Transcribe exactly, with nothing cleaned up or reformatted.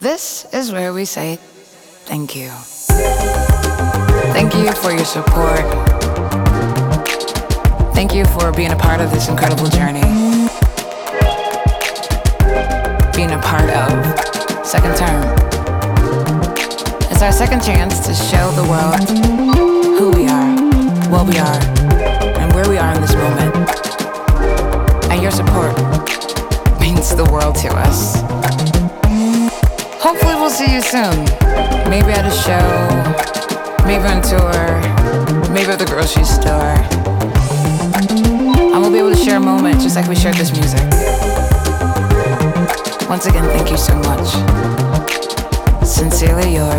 This is where we say thank you. Thank you for your support. Thank you for being a part of this incredible journey. Being a part of Second Term. It's our second chance to show the world who we are, what we are, and where we are in this moment. And your support means the world to us. Hopefully we'll see you soon. Maybe at a show, maybe on tour, maybe at the grocery store. And we'll be able to share a moment just like we shared this music. Once again, thank you so much. Sincerely yours.